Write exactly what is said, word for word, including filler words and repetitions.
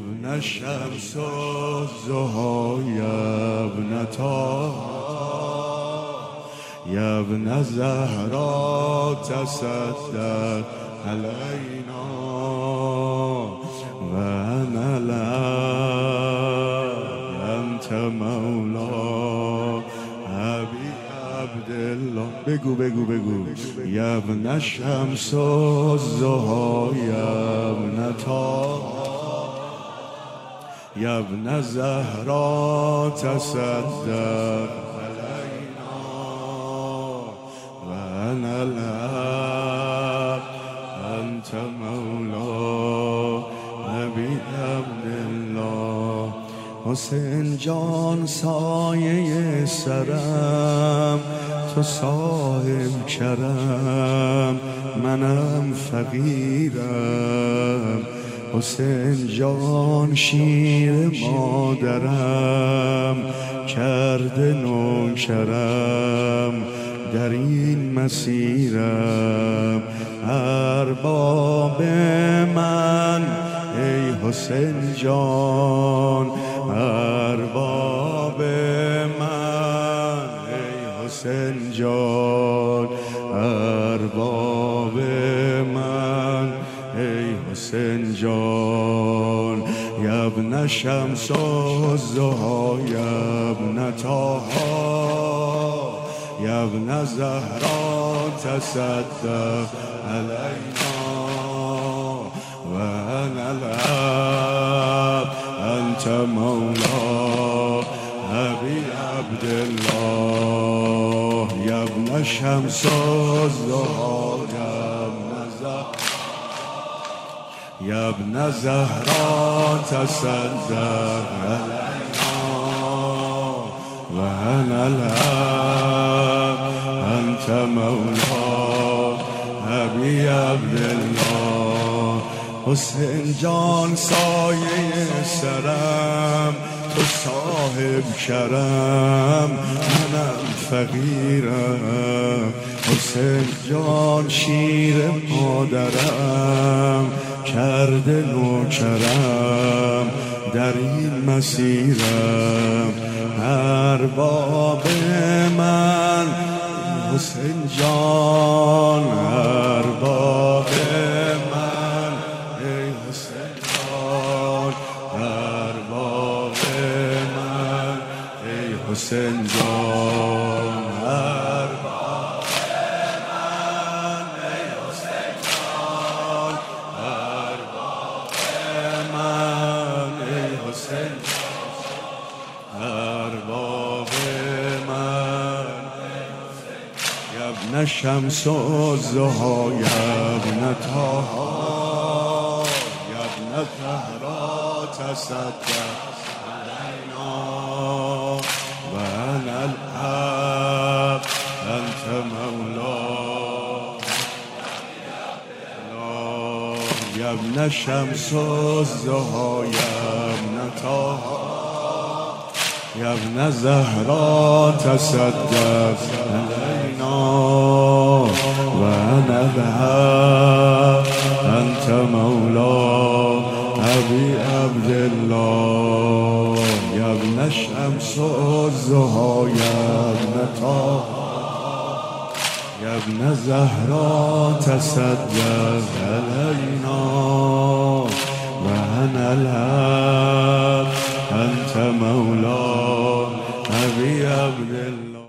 ابن شمس الضحی یا ابن طه یا ابن زهرا تصدق علینا و انا لک انت مولا ابی عبدالله. بگو بگو بگو یا ابن شمس الضحی یا ابن طه یا ابن زهرا تصدق علینا و انا لک انت مولا ابی عبدالله. حسین جان سایه سرم، تو صاحب کرم، منم فقیرم. حسین جان شیر مادرم، کرده نوکرم در این مسیرم. ارباب من ای حسین جان، ارباب من ای حسین جان، ارباب من ای حسین جان. یا ابن شمس الضحی یا ابن طه یا ابن زهرا تصدق علینا و انا لک انت مولا ابی عبدالله. یا ابن شمس الضحی یا ابن زهرا تصدق علینا و انا لک انت مولا ابی عبدالله. حسین جان سایه سرم، تو صاحب کرم، منم فقیرم. حسین جان شیر مادرم، کرده نوکرم در این مسیرم. ارباب من حسین جان، ارباب من ای حسین جان، ارباب من ای حسین جان، ارباب من ای حسین جان، ارباب من ای حسین جان، ارباب من. یا ابن شمس الضحی یا ابن طه یا ابن زهرا تصدق علینا و انا الحق انت مولا. یا ابن شمس الضحی یا ابن طه یا ابن زهرا تصدق علینا و انا الحق انت مولا ابی عبدالله. یا ابن شمس الضحی یا ابن طه یا ابن زهرا تصدق علینا و انا الحق انت مولا ابی عبدالله.